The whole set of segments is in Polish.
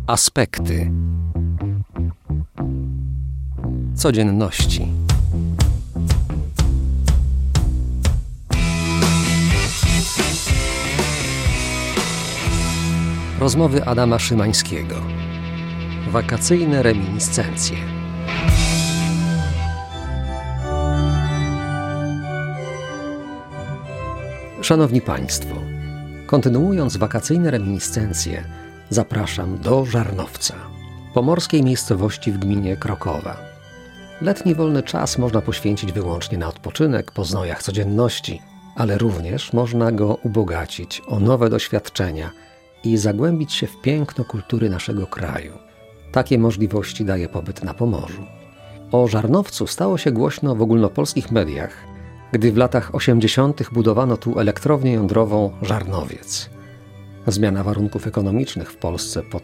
Aspekty codzienności. Rozmowy Adama Szymańskiego. Wakacyjne reminiscencje. Szanowni Państwo, kontynuując wakacyjne reminiscencje, zapraszam do Żarnowca, pomorskiej miejscowości w gminie Krokowa. Letni wolny czas można poświęcić wyłącznie na odpoczynek po znojach codzienności, ale również można go ubogacić o nowe doświadczenia i zagłębić się w piękno kultury naszego kraju. Takie możliwości daje pobyt na Pomorzu. O Żarnowcu stało się głośno w ogólnopolskich mediach, gdy w latach 80. budowano tu elektrownię jądrową Żarnowiec. Zmiana warunków ekonomicznych w Polsce po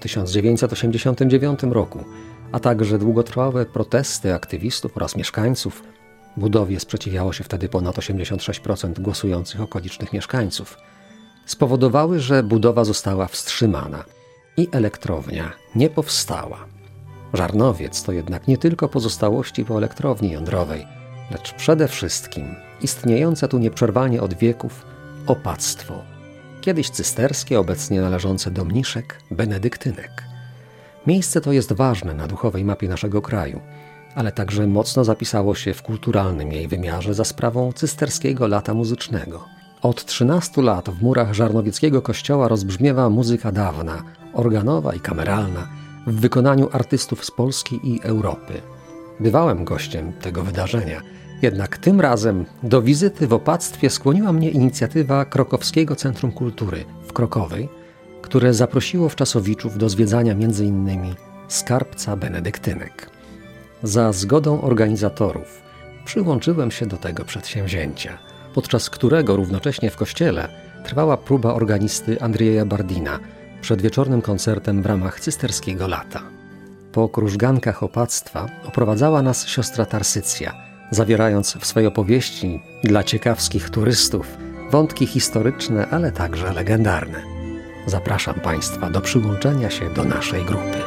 1989 roku, a także długotrwałe protesty aktywistów oraz mieszkańców, budowie sprzeciwiało się wtedy ponad 86% głosujących okolicznych mieszkańców, spowodowały, że budowa została wstrzymana i elektrownia nie powstała. Żarnowiec to jednak nie tylko pozostałości po elektrowni jądrowej, lecz przede wszystkim istniejące tu nieprzerwanie od wieków opactwo. Kiedyś cysterskie, obecnie należące do mniszek benedyktynek. Miejsce to jest ważne na duchowej mapie naszego kraju, ale także mocno zapisało się w kulturalnym jej wymiarze za sprawą cysterskiego lata muzycznego. Od 13 lat w murach żarnowieckiego kościoła rozbrzmiewa muzyka dawna, organowa i kameralna, w wykonaniu artystów z Polski i Europy. Bywałem gościem tego wydarzenia, jednak tym razem do wizyty w opactwie skłoniła mnie inicjatywa Krakowskiego Centrum Kultury w Krokowej, które zaprosiło wczasowiczów do zwiedzania m.in. skarbca benedyktynek. Za zgodą organizatorów przyłączyłem się do tego przedsięwzięcia, podczas którego równocześnie w kościele trwała próba organisty Andrzeja Bardina przed wieczornym koncertem w ramach cysterskiego lata. Po krużgankach opactwa oprowadzała nas siostra Tarsycja, zawierając w swojej opowieści dla ciekawskich turystów wątki historyczne, ale także legendarne. Zapraszam Państwa do przyłączenia się do naszej grupy.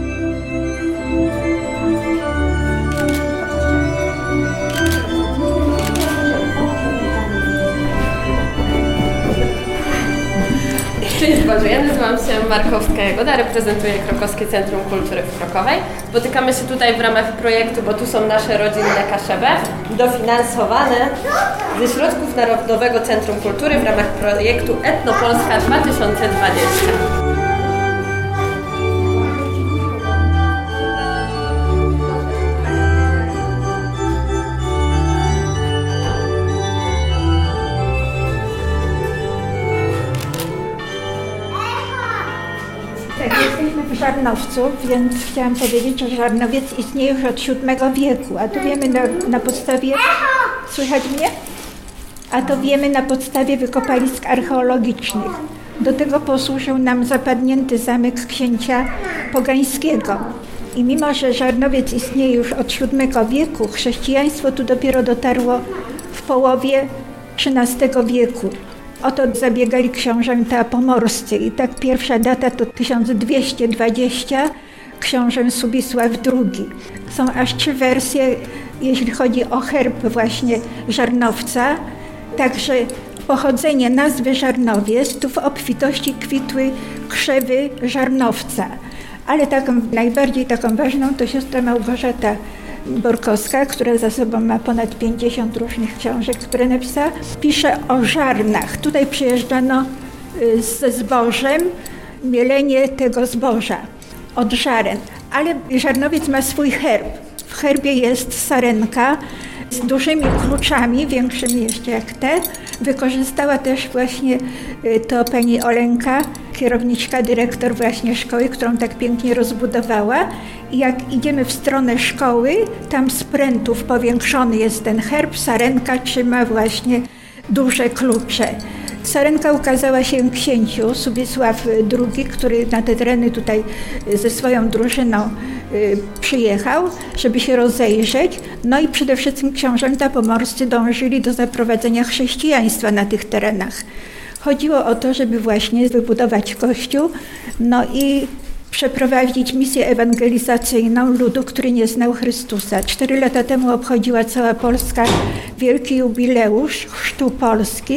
Cześć Boże, ja nazywam się Markowska Jagoda, reprezentuję Krakowskie Centrum Kultury w Krokowej. Spotykamy się tutaj w ramach projektu, bo tu są nasze rodzinne kaszebe, dofinansowane ze środków Narodowego Centrum Kultury w ramach projektu Etnopolska 2020. Jesteśmy w Żarnowcu, więc chciałam powiedzieć, że Żarnowiec istnieje już od VII wieku, a to wiemy na podstawie... Słychać mnie? A to wiemy na podstawie wykopalisk archeologicznych. Do tego posłużył nam zapadnięty zamek księcia Pogańskiego. I mimo, że Żarnowiec istnieje już od VII wieku, chrześcijaństwo tu dopiero dotarło w połowie XIII wieku. O to zabiegali książęta pomorscy i tak pierwsza data to 1220, książę Subisław II. Są aż 3 wersje, jeśli chodzi o herb właśnie Żarnowca. Także pochodzenie nazwy Żarnowiec, tu w obfitości kwitły krzewy Żarnowca. Ale najbardziej taką ważną to siostra Małgorzata Borkowska, która za sobą ma ponad 50 różnych książek, które napisała, pisze o żarnach. Tutaj przyjeżdżano ze zbożem, mielenie tego zboża od żaren. Ale Żarnowiec ma swój herb. W herbie jest sarenka z dużymi kluczami, większymi jeszcze jak te. Wykorzystała też właśnie to pani Olenka, kierowniczka, dyrektor właśnie szkoły, którą tak pięknie rozbudowała. I jak idziemy w stronę szkoły, tam z prętów powiększony jest ten herb, sarenka trzyma właśnie duże klucze. Sarenka ukazała się księciu Subisław II, który na te tereny tutaj ze swoją drużyną przyjechał, żeby się rozejrzeć. No i przede wszystkim książęta pomorscy dążyli do zaprowadzenia chrześcijaństwa na tych terenach. Chodziło o to, żeby właśnie wybudować kościół, no i przeprowadzić misję ewangelizacyjną ludu, który nie znał Chrystusa. 4 lata temu obchodziła cała Polska wielki jubileusz chrztu Polski,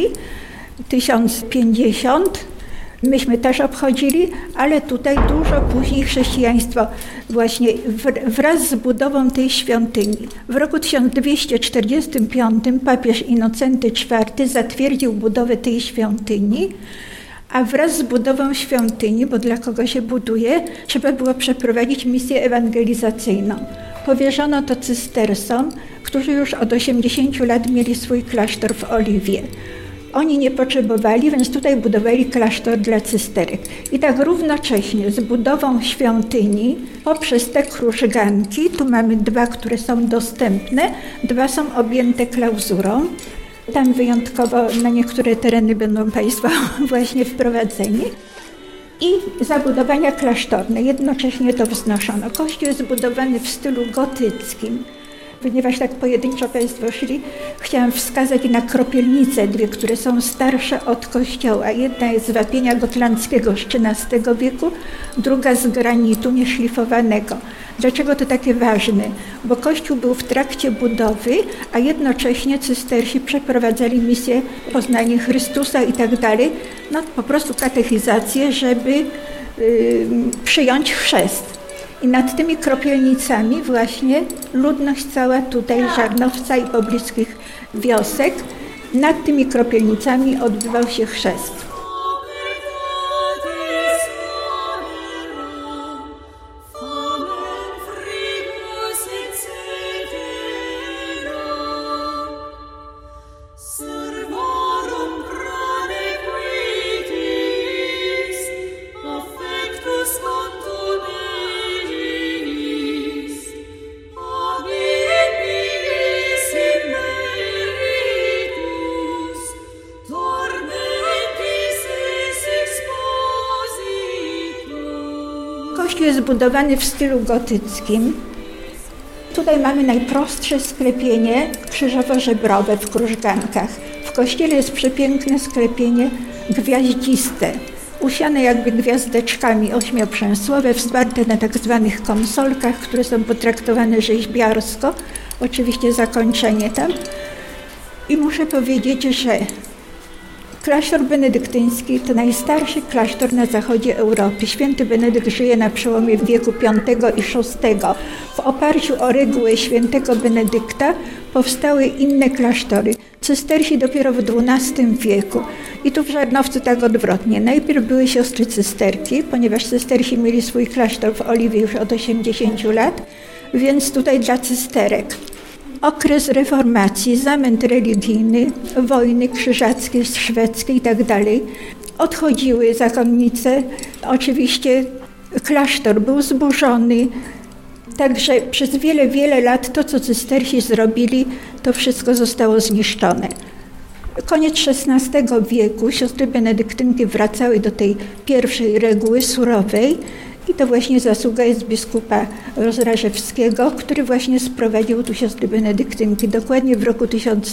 1050. Myśmy też obchodzili, ale tutaj dużo później chrześcijaństwo właśnie wraz z budową tej świątyni. W roku 1245 papież Innocenty IV zatwierdził budowę tej świątyni, a wraz z budową świątyni, bo dla kogo się buduje, trzeba było przeprowadzić misję ewangelizacyjną. Powierzono to cystersom, którzy już od 80 lat mieli swój klasztor w Oliwie. Oni nie potrzebowali, więc tutaj budowali klasztor dla cysterek. I tak równocześnie z budową świątyni poprzez te krużganki, tu mamy 2, które są dostępne, 2 są objęte klauzurą. Tam wyjątkowo na niektóre tereny będą Państwo właśnie wprowadzeni. I zabudowania klasztorne, jednocześnie to wznoszono. Kościół jest zbudowany w stylu gotyckim. Ponieważ tak pojedynczo Państwo szli, chciałam wskazać na kropielnice 2, które są starsze od kościoła. Jedna jest z wapienia gotlandzkiego z XIII wieku, druga z granitu nieszlifowanego. Dlaczego to takie ważne? Bo kościół był w trakcie budowy, a jednocześnie cystersi przeprowadzali misję poznania Chrystusa i tak dalej. No po prostu katechizację, żeby przyjąć chrzest. I nad tymi kropielnicami właśnie ludność cała tutaj Żarnowca i pobliskich wiosek, nad tymi kropielnicami odbywał się chrzest. Kościół jest zbudowany w stylu gotyckim. Tutaj mamy najprostsze sklepienie krzyżowo-żebrowe w krużgankach. W kościele jest przepiękne sklepienie gwiaździste, usiane jakby gwiazdeczkami ośmioprzęsłowe, wsparte na tak zwanych konsolkach, które są potraktowane rzeźbiarsko. Oczywiście zakończenie tam. I muszę powiedzieć, że klasztor benedyktyński to najstarszy klasztor na zachodzie Europy. Święty Benedykt żyje na przełomie wieku V i VI. W oparciu o reguły świętego Benedykta powstały inne klasztory. Cystersi dopiero w XII wieku. I tu w Żarnowcu tak odwrotnie. Najpierw były siostry cysterki, ponieważ cystersi mieli swój klasztor w Oliwie już od 80 lat, więc tutaj dla cysterek. Okres reformacji, zamęt religijny, wojny krzyżackie, szwedzkie i tak dalej. Odchodziły zakonnice. Oczywiście klasztor był zburzony. Także przez wiele, wiele lat to, co cystersi zrobili, to wszystko zostało zniszczone. Koniec XVI wieku siostry benedyktynki wracały do tej pierwszej reguły surowej. I to właśnie zasługa jest biskupa Rozrażewskiego, który właśnie sprowadził tu siostry benedyktynki, dokładnie w roku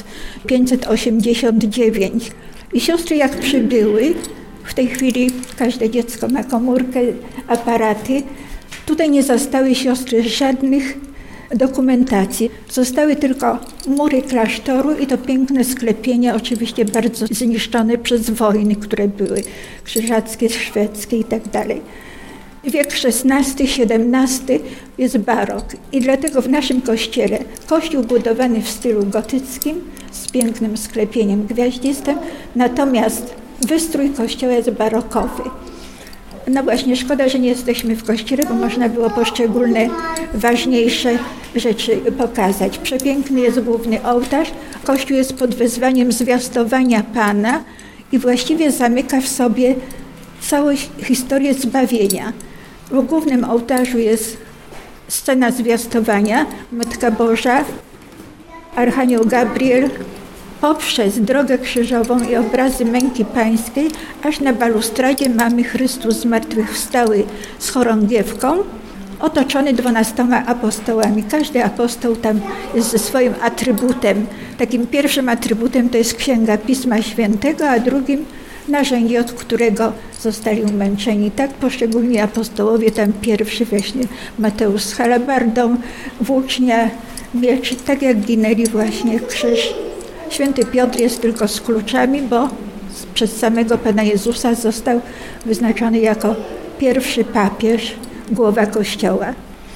1589. I siostry jak przybyły, w tej chwili każde dziecko ma komórkę, aparaty, tutaj nie zastały siostry żadnych dokumentacji. Zostały tylko mury klasztoru i to piękne sklepienie, oczywiście bardzo zniszczone przez wojny, które były krzyżackie, szwedzkie i tak dalej. Wiek XVI, XVII jest barok i dlatego w naszym kościele kościół budowany w stylu gotyckim z pięknym sklepieniem gwiaździstym, natomiast wystrój kościoła jest barokowy. No właśnie, szkoda, że nie jesteśmy w kościele, bo można było poszczególne ważniejsze rzeczy pokazać. Przepiękny jest główny ołtarz, kościół jest pod wezwaniem zwiastowania Pana i właściwie zamyka w sobie całą historię zbawienia. W głównym ołtarzu jest scena zwiastowania, Matka Boża, Archanioł Gabriel, poprzez drogę krzyżową i obrazy męki pańskiej, aż na balustradzie mamy Chrystus zmartwychwstały z chorągiewką, otoczony 12 apostołami. Każdy apostoł tam jest ze swoim atrybutem. Takim pierwszym atrybutem to jest Księga Pisma Świętego, a drugim narzędzie, od którego zostali umęczeni. Tak poszczególni apostołowie, tam pierwszy właśnie Mateusz z halabardą, włócznia, miecz, tak jak ginęli właśnie krzyż. Święty Piotr jest tylko z kluczami, bo przez samego Pana Jezusa został wyznaczony jako pierwszy papież, głowa Kościoła.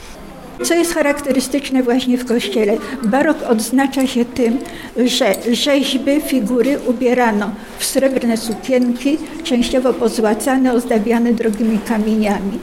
Co jest charakterystyczne właśnie w Kościele? Barok odznacza się tym, że rzeźby, figury ubierano w srebrne sukienki, częściowo pozłacane, ozdabiane drogimi kamieniami.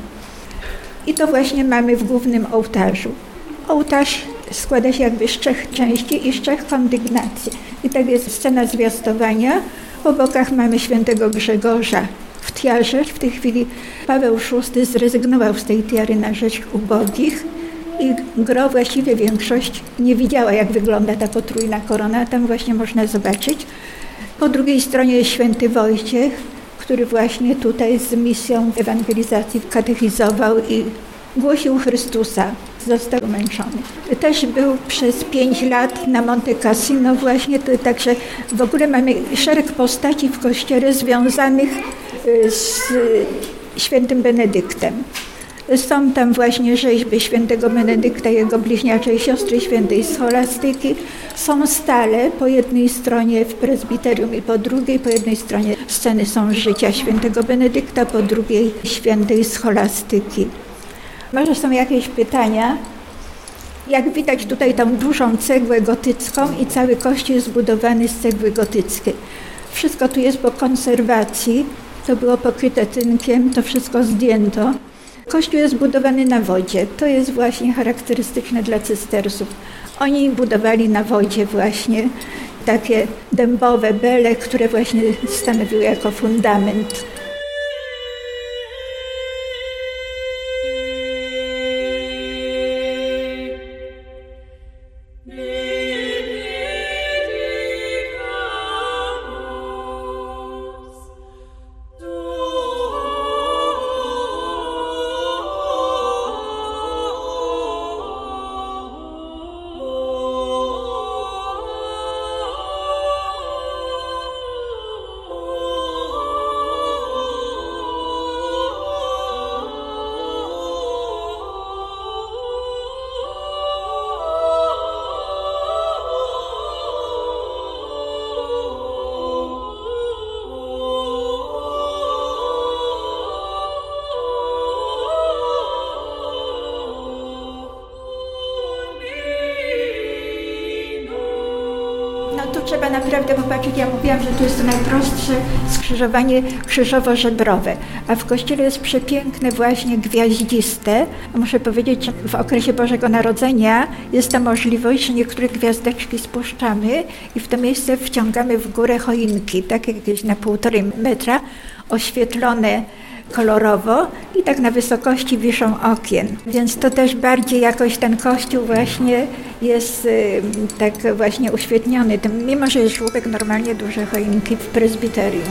I to właśnie mamy w głównym ołtarzu. Ołtarz składa się jakby z 3 części i z 3 kondygnacji. I tak jest scena zwiastowania. Po bokach mamy świętego Grzegorza w tiarze. W tej chwili Paweł VI zrezygnował z tej tiary na rzecz ubogich i gro właściwie większość nie widziała, jak wygląda ta potrójna korona. Tam właśnie można zobaczyć. Po drugiej stronie jest święty Wojciech, który właśnie tutaj z misją ewangelizacji katechizował i głosił Chrystusa. Został umęczony. Też był przez 5 lat na Monte Cassino właśnie, także w ogóle mamy szereg postaci w Kościele związanych z świętym Benedyktem. Są tam właśnie rzeźby świętego Benedykta, jego bliźniaczej siostry, świętej Scholastyki. Są stale po jednej stronie w prezbiterium i po drugiej. Po jednej stronie sceny są życia świętego Benedykta, po drugiej świętej Scholastyki. Może są jakieś pytania? Jak widać tutaj tą dużą cegłę gotycką i cały kościół jest zbudowany z cegły gotyckiej. Wszystko tu jest po konserwacji, to było pokryte tynkiem, to wszystko zdjęto. Kościół jest budowany na wodzie, to jest właśnie charakterystyczne dla cystersów. Oni budowali na wodzie właśnie takie dębowe bele, które właśnie stanowiły jako fundament. Trzeba naprawdę popatrzeć, ja mówiłam, że to jest to najprostsze skrzyżowanie krzyżowo-żebrowe, a w Kościele jest przepiękne właśnie gwiaździste. Muszę powiedzieć, że w okresie Bożego Narodzenia jest ta możliwość, że niektóre gwiazdeczki spuszczamy i w to miejsce wciągamy w górę choinki, takie jakieś na 1,5 metra, oświetlone kolorowo i tak na wysokości wiszą okien. Więc to też bardziej jakoś ten kościół właśnie jest tak właśnie uświetniony tym, mimo że jest żłobek, normalnie duże choinki w prezbiterium.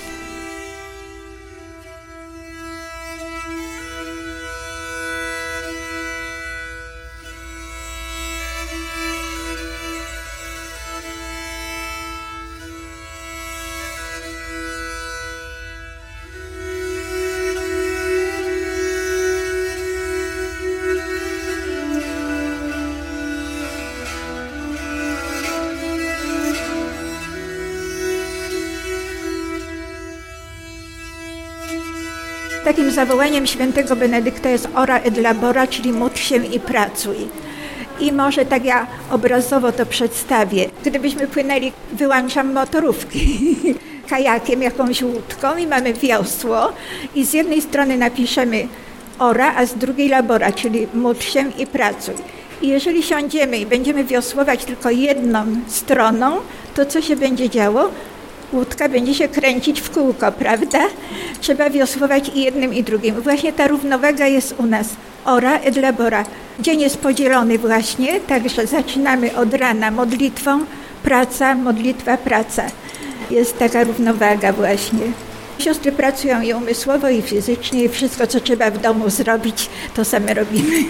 Takim zawołaniem świętego Benedykta jest ora et labora, czyli módl się i pracuj. I może tak ja obrazowo to przedstawię. Gdybyśmy płynęli, wyłączam motorówki, kajakiem, jakąś łódką i mamy wiosło i z jednej strony napiszemy ora, a z drugiej labora, czyli módl się i pracuj. I jeżeli siądziemy i będziemy wiosłować tylko jedną stroną, to co się będzie działo? Łódka będzie się kręcić w kółko, prawda? Trzeba wiosłować i jednym, i drugim. Właśnie ta równowaga jest u nas. Ora et labora. Dzień jest podzielony właśnie, także zaczynamy od rana modlitwą, praca, modlitwa, praca. Jest taka równowaga właśnie. Siostry pracują i umysłowo, i fizycznie, i wszystko, co trzeba w domu zrobić, to same robimy.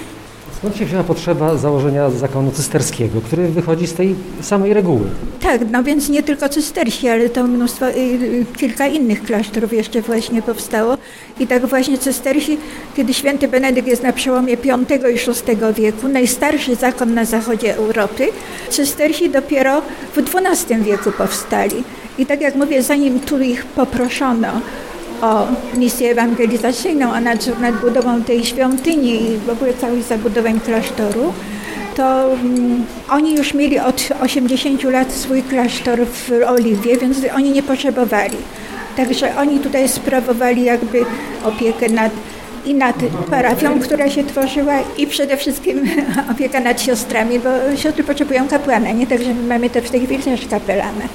Skąd się wzięła potrzeba założenia zakonu cysterskiego, który wychodzi z tej samej reguły? Tak, no więc nie tylko cystersi, ale to mnóstwo, kilka innych klasztorów jeszcze właśnie powstało. I tak właśnie cystersi, kiedy święty Benedykt jest na przełomie V i VI wieku, najstarszy zakon na zachodzie Europy, cystersi dopiero w XII wieku powstali. I tak jak mówię, zanim tu ich poproszono o misję ewangelizacyjną, a nadzór nad budową tej świątyni i w ogóle całej zabudową klasztoru, to oni już mieli od 80 lat swój klasztor w Oliwie, więc oni nie potrzebowali. Także oni tutaj sprawowali jakby opiekę nad parafią, która się tworzyła i przede wszystkim opieka nad siostrami, bo siostry potrzebują kapłana, nie? Także my mamy też w tej chwili też kapelana.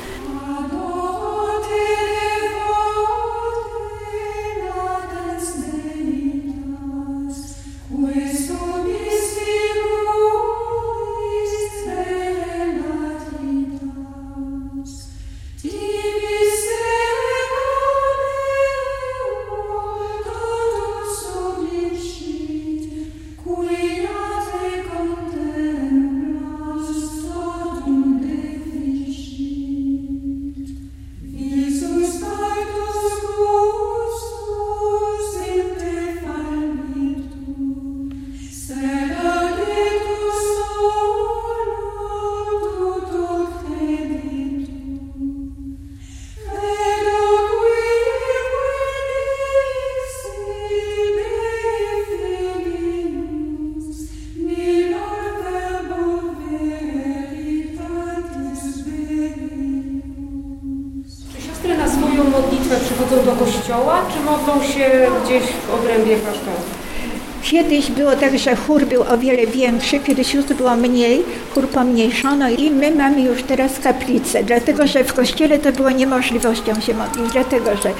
Modlitwę przychodzą do kościoła, czy modlą się gdzieś w obrębie klasztoru? Kiedyś było tak, że chór był o wiele większy, kiedy sióstr było mniej, chór pomniejszono i my mamy już teraz kaplicę, dlatego że w kościele to było niemożliwością się modlić, dlatego że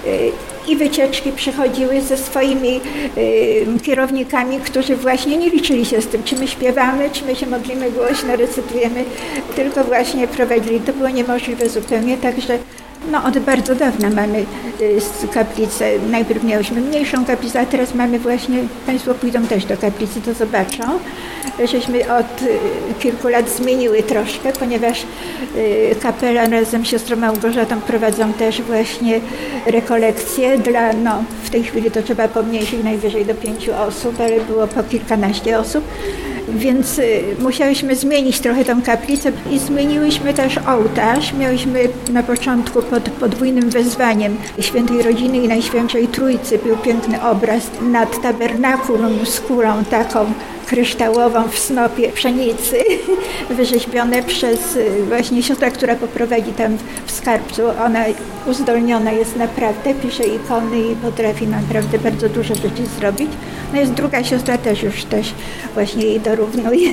i wycieczki przychodziły ze swoimi kierownikami, którzy właśnie nie liczyli się z tym, czy my śpiewamy, czy my się modlimy głośno, recytujemy, tylko właśnie prowadzili. To było niemożliwe zupełnie, także od bardzo dawna mamy kaplicę. Najpierw miałyśmy mniejszą kaplicę, a teraz mamy właśnie, Państwo pójdą też do kaplicy, to zobaczą. Żeśmy od kilku lat zmieniły troszkę, ponieważ kapelan razem z siostrą Małgorzatą prowadzą też właśnie rekolekcje dla, w tej chwili to trzeba pomniejszyć najwyżej do 5 osób, ale było po kilkanaście osób. Więc musiałyśmy zmienić trochę tą kaplicę i zmieniłyśmy też ołtarz. Miałyśmy na początku pod podwójnym wezwaniem Świętej Rodziny i Najświętszej Trójcy był piękny obraz nad tabernakulum z kulą taką kryształową w snopie pszenicy, wyrzeźbione przez właśnie siostrę, która poprowadzi tam w skarbcu. Ona uzdolniona jest naprawdę, pisze ikony i potrafi naprawdę bardzo dużo rzeczy zrobić. Jest druga siostra też właśnie jej dorównuje.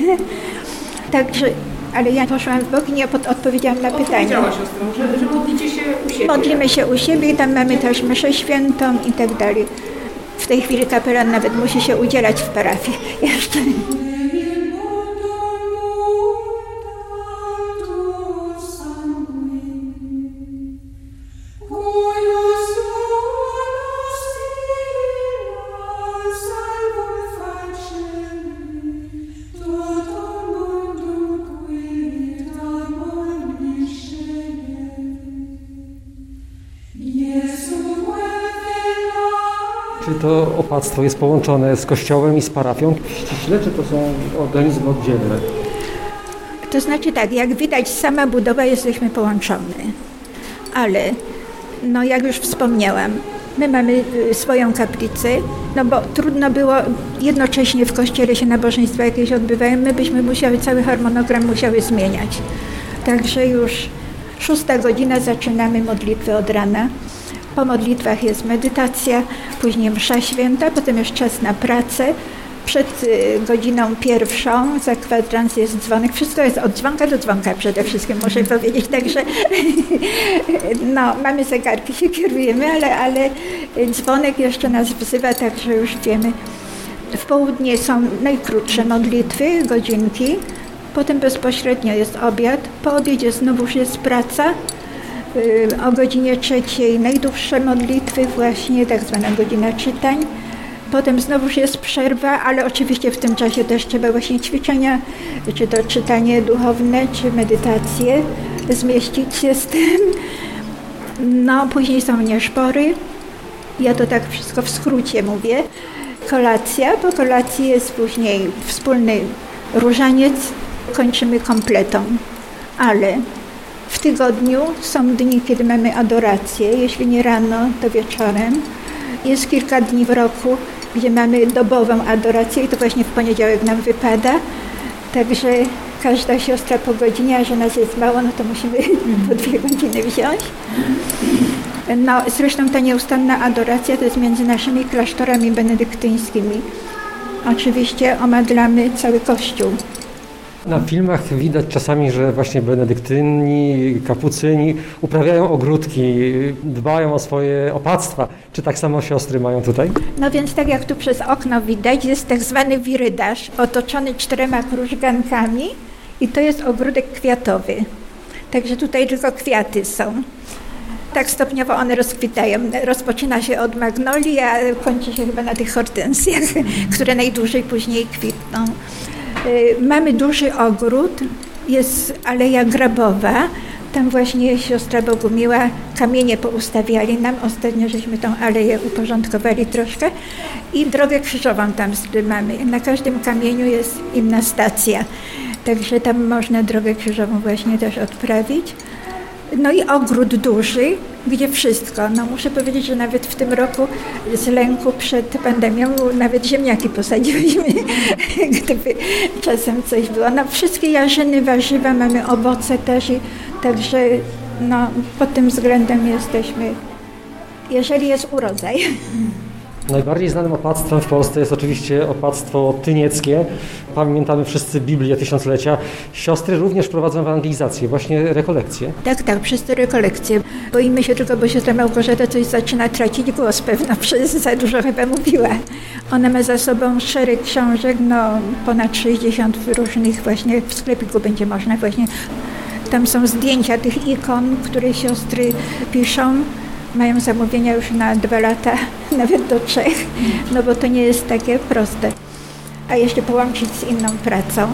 Także, ale ja poszłam w bok i nie odpowiedziałam na pytanie. Powiedziała siostrą, że modlicie się u siebie. Modlimy się u siebie i tam mamy też mszę świętą i tak dalej. W tej chwili kapelan nawet musi się udzielać w parafii jeszcze. Czy to opactwo jest połączone z kościołem i z parafią ściśle, czy to są organizmy oddzielne? To znaczy tak, jak widać, sama budowa jesteśmy połączone, ale jak już wspomniałam, my mamy swoją kaplicę, bo trudno było jednocześnie w kościele się nabożeństwa jakieś odbywają, my byśmy cały harmonogram musiały zmieniać. Także już 6 godzina zaczynamy modlitwę od rana. Po modlitwach jest medytacja, później msza święta, potem jest czas na pracę. Przed godziną 1 za kwadrans jest dzwonek. Wszystko jest od dzwonka do dzwonka przede wszystkim, muszę powiedzieć. Także mamy zegarki, się kierujemy, ale dzwonek jeszcze nas wzywa, także już wiemy. W południe są najkrótsze modlitwy, godzinki. Potem bezpośrednio jest obiad. Po obiedzie znowuż jest praca. O godzinie 3 najdłuższe modlitwy, właśnie tak zwana godzina czytań. Potem znowuż jest przerwa, ale oczywiście w tym czasie też trzeba właśnie ćwiczenia, czy to czytanie duchowne, czy medytacje, zmieścić się z tym. No, później są nieszpory. Ja to tak wszystko w skrócie mówię. Kolacja, po kolacji jest później wspólny różaniec, kończymy kompletą. Ale w tygodniu są dni, kiedy mamy adorację, jeśli nie rano, to wieczorem. Jest kilka dni w roku, gdzie mamy dobową adorację i to właśnie w poniedziałek nam wypada. Także każda siostra po godzinie, a że nas jest mało, no to musimy po 2 godziny wziąć. No, zresztą ta nieustanna adoracja to jest między naszymi klasztorami benedyktyńskimi. Oczywiście omadlamy cały Kościół. Na filmach widać czasami, że właśnie benedyktyni, kapucyni uprawiają ogródki, dbają o swoje opactwa. Czy tak samo siostry mają tutaj? No więc tak jak tu przez okno widać, jest tak zwany wirydarz otoczony 4 krużgankami i to jest ogródek kwiatowy. Także tutaj tylko kwiaty są. Tak stopniowo one rozkwitają. Rozpoczyna się od magnolii, a kończy się chyba na tych hortensjach, które najdłużej później kwitną. Mamy duży ogród, jest aleja grabowa. Tam właśnie siostra Bogumiła kamienie poustawiali nam. Ostatnio żeśmy tą aleję uporządkowali troszkę i drogę krzyżową tam mamy. Na każdym kamieniu jest inna stacja, także tam można drogę krzyżową właśnie też odprawić. No i ogród duży, gdzie wszystko. No muszę powiedzieć, że nawet w tym roku z lęku przed pandemią nawet ziemniaki posadziłyśmy, gdyby czasem coś było. No wszystkie jarzyny, warzywa, mamy owoce też, także no pod tym względem jesteśmy, jeżeli jest urodzaj. Najbardziej znanym opactwem w Polsce jest oczywiście opactwo tynieckie. Pamiętamy wszyscy Biblię Tysiąclecia. Siostry również prowadzą ewangelizację, właśnie rekolekcje. Tak, wszyscy rekolekcje. Boimy się tylko, bo siostra Małgorzata coś zaczyna tracić głos pewno, za dużo chyba mówiła. Ona ma za sobą szereg książek, no ponad 60 różnych właśnie w sklepiku będzie można właśnie. Tam są zdjęcia tych ikon, które siostry piszą. Mają zamówienia już na 2 lata, nawet do 3, no bo to nie jest takie proste. A jeszcze połączyć z inną pracą.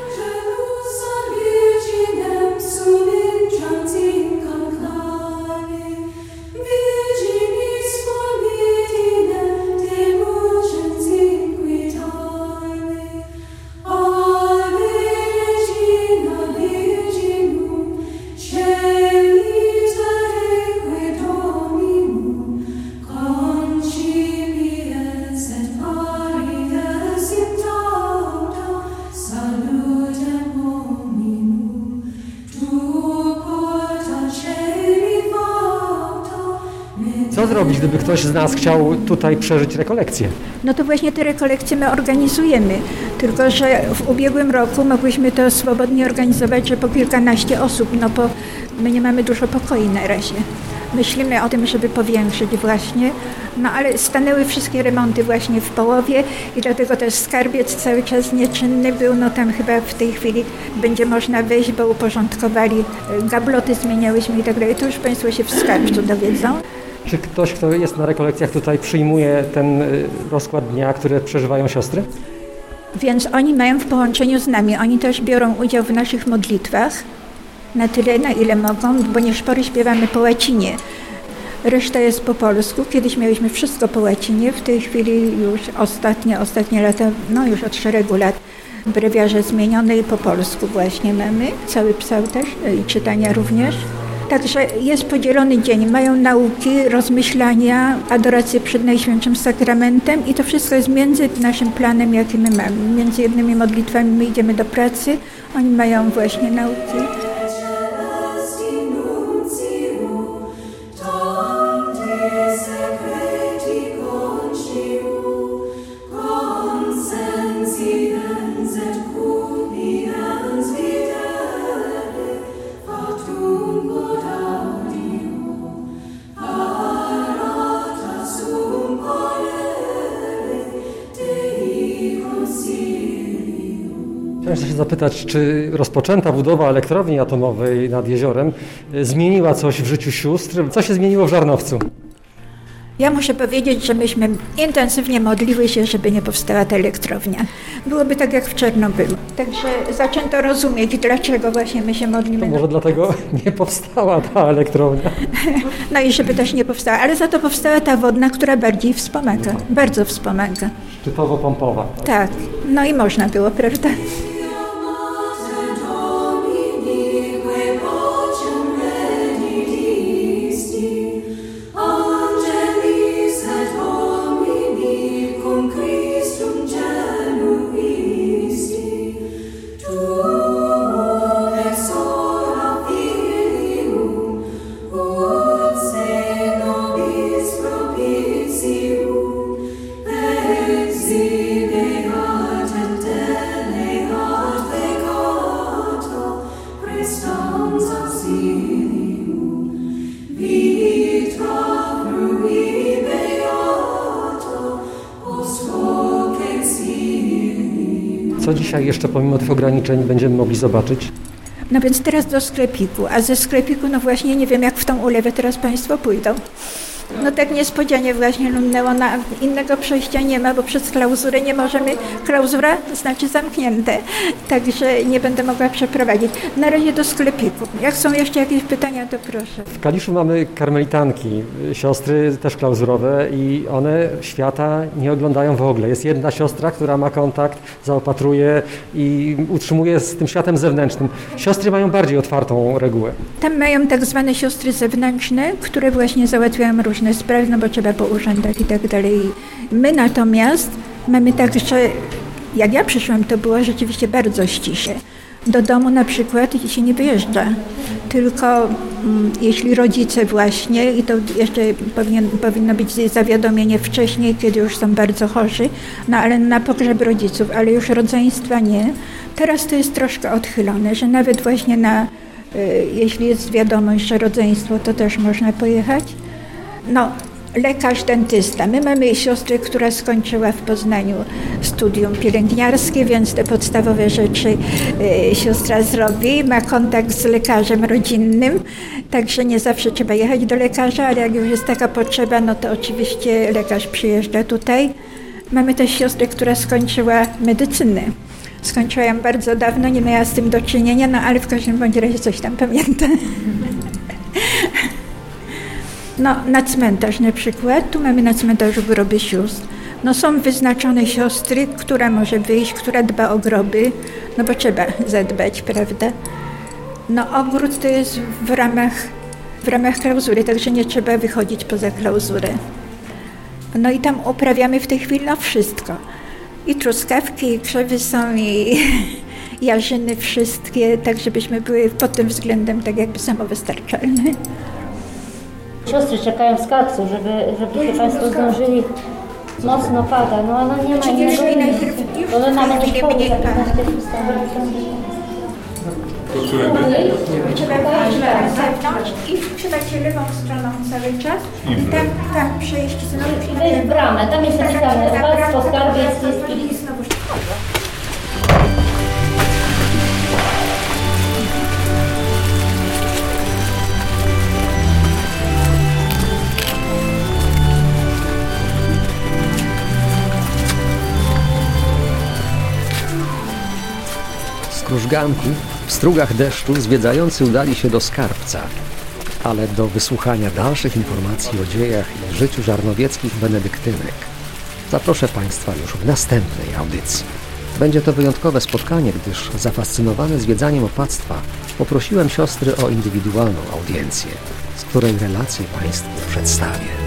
Co zrobić, gdyby ktoś z nas chciał tutaj przeżyć rekolekcję? No to właśnie te rekolekcje my organizujemy, tylko że w ubiegłym roku mogłyśmy to swobodnie organizować, że po kilkanaście osób, no bo my nie mamy dużo pokoi na razie. Myślimy o tym, żeby powiększyć właśnie, no ale stanęły wszystkie remonty właśnie w połowie i dlatego też skarbiec cały czas nieczynny był, no tam chyba w tej chwili będzie można wejść, bo uporządkowali, gabloty zmieniałyśmy i tak dalej, to już Państwo się w skarbcu dowiedzą. Czy ktoś, kto jest na rekolekcjach tutaj przyjmuje ten rozkład dnia, które przeżywają siostry? Więc oni mają w połączeniu z nami, oni też biorą udział w naszych modlitwach na tyle, na ile mogą, bo nieszpory śpiewamy po łacinie. Reszta jest po polsku. Kiedyś mieliśmy wszystko po łacinie, w tej chwili już ostatnie lata, no już od szeregu lat w brewiarze zmienione i po polsku właśnie mamy. Cały psałterz i czytania również. Także jest podzielony dzień. Mają nauki, rozmyślania, adorację przed Najświętszym Sakramentem i to wszystko jest między naszym planem, jaki my mamy. Między jednymi modlitwami my idziemy do pracy, oni mają właśnie nauki. Chciałem się zapytać, czy rozpoczęta budowa elektrowni atomowej nad jeziorem zmieniła coś w życiu sióstr? Co się zmieniło w Żarnowcu? Ja muszę powiedzieć, że myśmy intensywnie modliły się, żeby nie powstała ta elektrownia. Byłoby tak jak w Czarnobylu. Także zaczęto rozumieć, dlaczego właśnie my się modlimy. To może dlatego nie powstała ta elektrownia. No i żeby też nie powstała, ale za to powstała ta wodna, która bardziej wspomaga, bardzo wspomaga. Szczytowo-pompowa. Tak, no i można było, prawda? Co dzisiaj jeszcze pomimo tych ograniczeń będziemy mogli zobaczyć? No więc teraz do sklepiku, a ze sklepiku no właśnie nie wiem, jak w tą ulewę teraz Państwo pójdą. No tak niespodzianie właśnie lunęło, innego przejścia nie ma, bo przez klauzurę nie możemy, klauzura znaczy zamknięte, także nie będę mogła przeprowadzić. Na razie do sklepiku. Jak są jeszcze jakieś pytania, to proszę. W Kaliszu mamy karmelitanki, siostry też klauzurowe i one świata nie oglądają w ogóle. Jest jedna siostra, która ma kontakt, zaopatruje i utrzymuje z tym światem zewnętrznym. Siostry mają bardziej otwartą regułę. Tam mają tak zwane siostry zewnętrzne, które właśnie załatwiają różne sprawy, no bo trzeba po urzędach i tak dalej. My natomiast mamy tak, że jak ja przyszłam, to było rzeczywiście bardzo ściśle. Do domu na przykład się nie wyjeżdża, tylko jeśli rodzice właśnie, i to jeszcze powinno być zawiadomienie wcześniej, kiedy już są bardzo chorzy, no ale na pogrzeb rodziców, ale już rodzeństwa nie. Teraz to jest troszkę odchylone, że nawet właśnie jeśli jest wiadomość, że rodzeństwo, to też można pojechać. No, lekarz dentysta. My mamy siostrę, która skończyła w Poznaniu studium pielęgniarskie, więc te podstawowe rzeczy siostra zrobi. Ma kontakt z lekarzem rodzinnym, także nie zawsze trzeba jechać do lekarza, ale jak już jest taka potrzeba, no to oczywiście lekarz przyjeżdża tutaj. Mamy też siostrę, która skończyła medycynę. Skończyła ją bardzo dawno, nie miała z tym do czynienia, no ale w każdym bądź razie coś tam pamięta. No, na cmentarz na przykład, tu mamy na cmentarzu groby sióstr. No są wyznaczone siostry, która może wyjść, która dba o groby, no bo trzeba zadbać, prawda? No ogród to jest w ramach klauzury, także nie trzeba wychodzić poza klauzurę. No i tam uprawiamy w tej chwili no wszystko. I truskawki, i krzewy są, i jarzyny wszystkie, tak żebyśmy były pod tym względem tak jakby samowystarczalne. Siostry czekają z kaksu, żeby się Państwo zdążyli. Mocno pada, no ona nie ma innego. Bo mamy też południe, za 15 Trzeba wyjść na zewnątrz i trzeba się lewą stroną cały czas i tam przejść znowu. I wejść w bramę, tam jest napisane Opłactwo Skarbiec i znowu. Krużganki w strugach deszczu zwiedzający udali się do Skarbca, ale do wysłuchania dalszych informacji o dziejach i życiu żarnowieckich benedyktynek zaproszę Państwa już w następnej audycji. Będzie to wyjątkowe spotkanie, gdyż zafascynowany zwiedzaniem opactwa poprosiłem siostry o indywidualną audiencję, z której relację Państwu przedstawię.